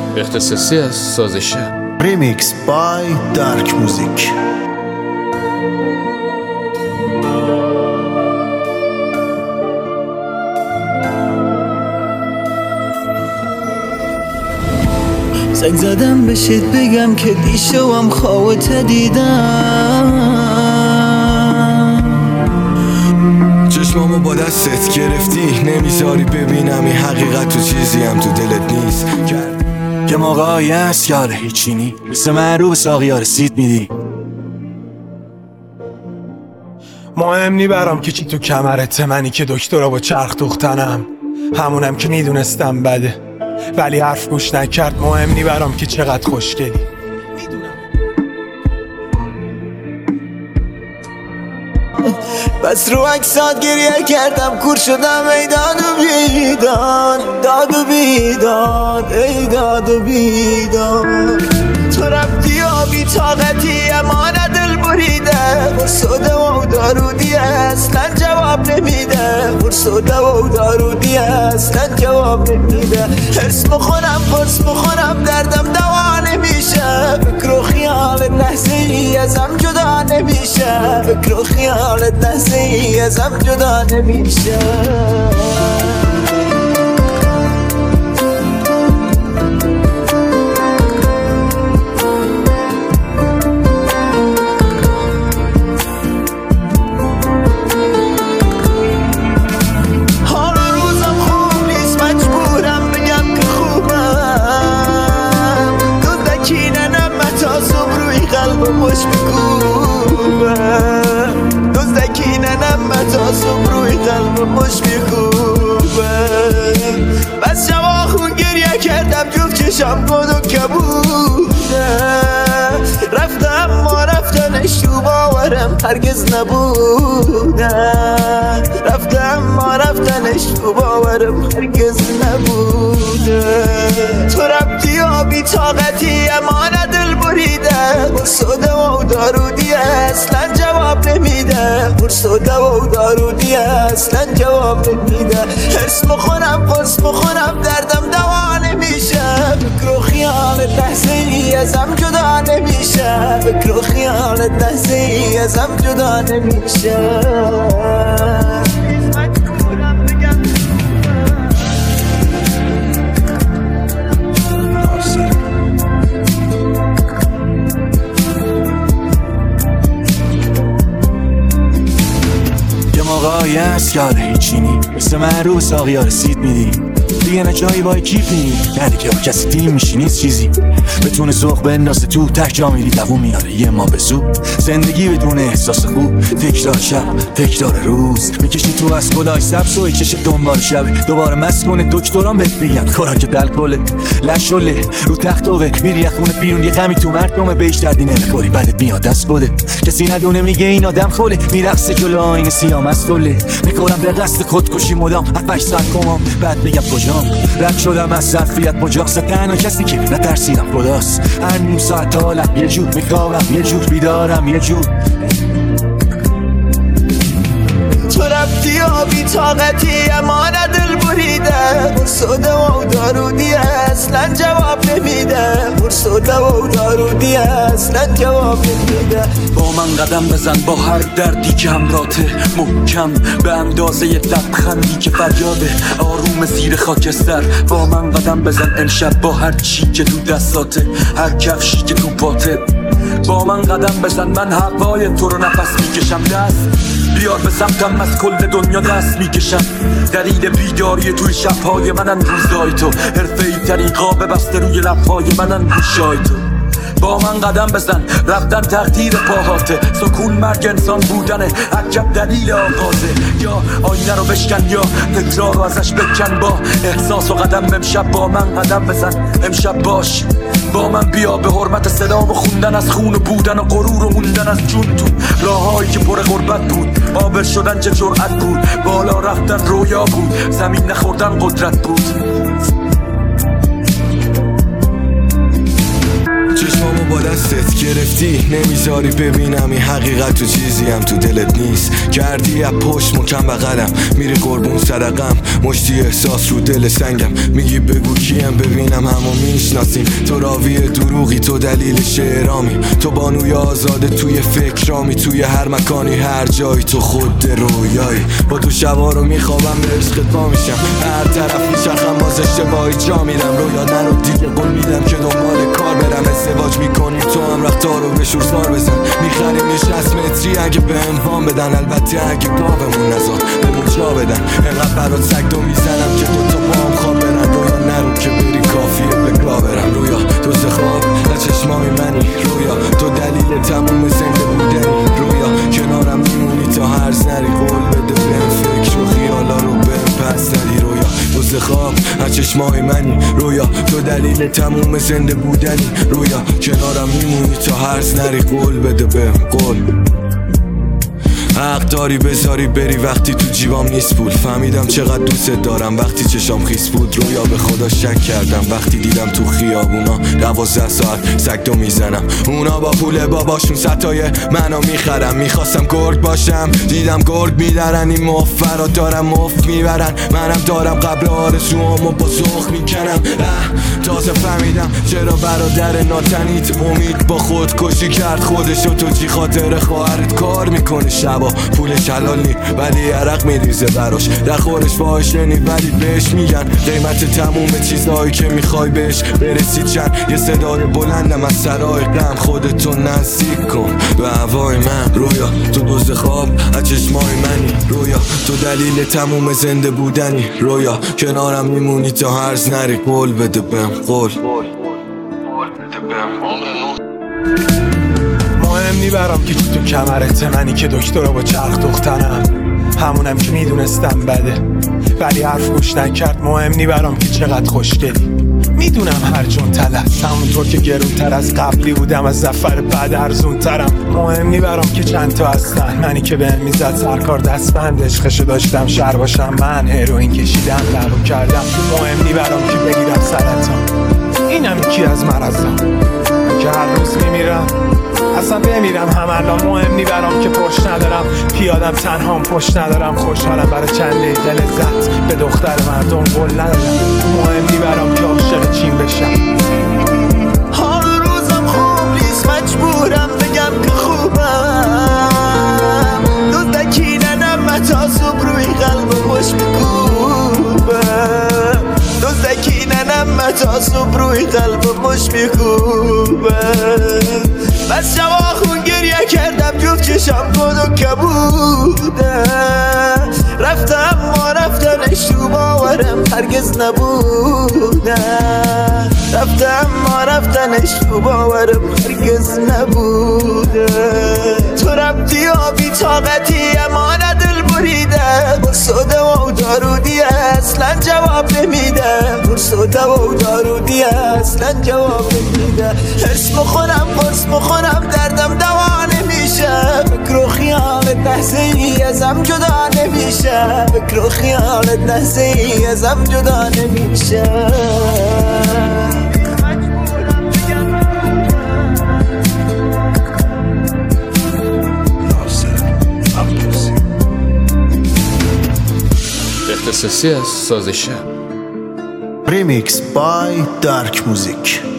اختصاصی از سازشه. ریمیکس بای دارک موزیک. زنگ زدم بشید بگم که دیشبم خوابت دیدم، چشمامو با دستت گرفتی، نمیذاری ببینم این حقیقت تو چیزی هم تو دلت نیست. که موقعی هست یاره هیچی نی، مثل من رو به ساقی ها رسید میدی. مهم نی برام که چی تو کمرته، منی که دکترا با چرخ دوختنم، همونم که میدونستم بده ولی حرف گوش نکرد. مهم نی برام که چقدر خوشگلی. بس رو عکسات گریه کردم، کور شدم ای داد و بیداد، داد و بیداد، ای داد و بیداد. تو رفتی و بی طاقتی امان دل بریده، فرسوده و دارودی اصلا جواب نمیده، فرسوده و دارودی اصلا جواب نمیده. حرس بخورم پرس بخورم دردم دوا نمیشه، فکر و خیالت لحظه ای ازم جدا نمیشه، فکر و خیالت لحظه ای ازم جدا نمیشه. مش میکوبه دزدکی ننم متاسم روی قلب مش میکوبه. بس شما خون گریه کردم جفت چشم گد و کبوده، رفتم ما رفتنش تو باورم هرگز نبوده، رفتم ما رفتنش تو باورم هرگز نبوده. تو رفتی و بی طاقتی امان دل بریده، فرسوده و دارودی اصلا جواب نمیده، فرسوده و دارودی اصلا جواب نمیده. حرس بخورم پرس بخورم دردم دوا نمیشه، فکر و خیالت لحظه ای ازم جدا نمیشه، فکر و خیالت لحظه ای ازم جدا نمیشه. موقعی هست یاره هیچی نی، مثل من رو به ساقی ها رسید میدی. دیگه نه جایی بای کیف نی، نه دیگه با کسی تیم میشی نیست چیزی. بتونه ذوق بندازه تو ته جا میری دوون میاره یه ما به زود. زندگی بدون احساس خوب، تکرار شب تکرار روز، میکشی تو از کلاه سبز و یکشه دنبال شب. دوباره مست کنه دکتران بهت بگن خوراک دلکله لشله رو تختوه، میری خونه بیرون یه غمی تو مردمه بهش دردی نمیخوری، بعدت میاد دست بده. کسی ندونه میگه این آدم خوله، میرقصه جلو آینه سیاه مستوله. میکنم به قصد خودکشی مدام 7-8 ساعت کمام، بعد میگم کجام رد شدم از ظرفیت مجاز. تنها کسی که نترسیدم خداست، هر نیم ساعت حالم یه جور، میخوابم یه جور، بیدارم یه جور. تو رفتی و بی طاقتی امان دل بریده، فرسوده و دارودی اصلا جواب نمیده، فرسوده و دارودی اصلا جواب نمیده. با من قدم بزن با هر دردی که همراته، محکم به اندازه یه لبخندی که فریاده، آروم زیر خاکستر. با من قدم بزن امشب با هر چی که تو دستاته، هر کفشی که تو پاته. با من قدم بزن من هوای تو رو نفس میکشم، دست بیار به سمتم از کل دنیا دست میکشم. دلیل بیداری توی شبهای منن روزای تو، حرفه‌ای ترین قاب بسته روی لبهای منن گوشای تو. با من قدم بزن رفتن تقدیر پاهاته، سکون مرگ انسان بودنه، عجب دلیل آغازه. یا آینه رو بشکن یا تکرار رو ازش بکن، با احساس و قدم امشب با من قدم بزن. امشب باش با من بیا به حرمت سلام و خوندن از خون و بودن و غرور و موندن از جون تو راههایی که پر غربت بود. عابر شدن چه جرأت بود، بالا رفتن رویا بود، زمین نخوردن قدرت بود. چشمامو با دستت گرفتی، نمیذاری ببینم این حقیقت تو چیزی هم تو دلت نیست. کردی از پشت مکم بغلم، میری قربون صدقم، مشتی احساس رو دل سنگم. میگی بگو کیم ببینم همو میشناسیم. تو راوی دروغی، تو دلیل شعرامی، تو بانوی آزاده توی فکرامی. توی هر مکانی هر جایی تو خود رویایی. با تو شبا رو میخوابم به عشقت پا میشم، هر طرف میچرخم باز اشتباهی جا میرم. رویا نرو دیگه قول میدم که دنبال کار برم. ازدواج میکنیم تو هم رفتار رو به شورزار بزن. میخریم یه 60 متری اگه به اموان بدن، البته اگه گاومون نزار بهمون جا بدن. انقدر برات سگدو میزنم که دوتا با هم خواب برن. رویا نرو که بری کافیه به گا برم. رویا تو خواب از چشمای منی، رویا تو دلیل تموم زنده بودنی. رویا کنارم میمونی تا هرز نری، قول بده بهم فکر و خیالا رو بهم پس ندی. رویا تو خواب از چشمای منی، رویا تو دلیل تموم زنده بودنی. رویا کنارم میمونی تا هرز نری، قول بده بهم قول. حق داری بذاری بری وقتی تو جیبام نیست پول. فهمیدم چقدر دوست دارم وقتی چشام خیس بود. رویا به خدا شک کردم وقتی دیدم تو خیابونا 12 ساعت سگدو میزنم. اونا با پول باباشون ستای منو میخرم. میخواستم گرگ باشم دیدم گرگ میدارن. این مفرات دارم مفت میبرن، منم دارم قبل آرزوامو با ذوق میکنم. تازه فهمیدم چرا برادر ناتنیت امید با خودکشی کرد خودشو. تو چی خاطر خواهرت کار میکنه شبا، پولش حلال نی ولی عرق میریزه براش. رخورش فاحشه نی ولی بهش میگن قیمت تموم چیزهایی که میخوای بهش برسی چند. یه صدای بلندم از سرای غم، خودتو نزدیک کن به هوای من. رویا تو دوز خواب از چشمای منی، رویا تو دلیل تموم زنده بودنی. رویا کنارم میمونی تا هرز نری، قول بده بهم قول. مهم نی برام که تو کمرت منی که دکترا با چرخ دختنم. همونم که میدونستم بده ولی حرف گوش نکرد. مهم نی برام که چقدر خوشگلی، میدونم هر جون تلست. همونطور که گرونتر از قبلی بودم از زفر بعد ارزون ترم. مهم نی برام که چند تا هستن، منی که بهم میزد سرکار دستبند. عشقشو داشتم شر باشم من، هروئین کشیدم لغو کردم. مهم نی برام که بگیرم سرطان، اینم یکی از مرضام که هر روز میمیرم. اصلا بمیرم هم الان مهم نی برام که پشت ندارم. پیادم تنهام پشت ندارم. خوشحالم برای چند دقیقه لذت به دختر مردم قول ندارم. مهم نی برام که عاشق چین بشم. حال روزم خوب نیست مجبورم بگم که خوبم. دزدکی ننم تا صبح روی قلب خوش میکوبم. دزدکی ننم تا صبح روی قلب خوش میکوبم. بس شبا خون گریه کردم جفت چشم کن و کبودم. رفتم ما رفتنش تو باورم هرگز نبودم. رفتم ما رفتنش تو باورم هرگز نبودم. تو رفتی و بی طاقتی اما دل بریدم. قرص و دوا و دارودی اصلا جواب نمیدم. قرص و دوا و دارودی اصلا جواب نمیدم. حرص بخورم قرص بخورم دردم دوا نمیشه. فکر و خیالت لحظه ای ازم جدا نمیشه. فکر و خیالت لحظه ای ازم جدا نمیشه. اختصاصی از ساز شب. Remix by Dark Music.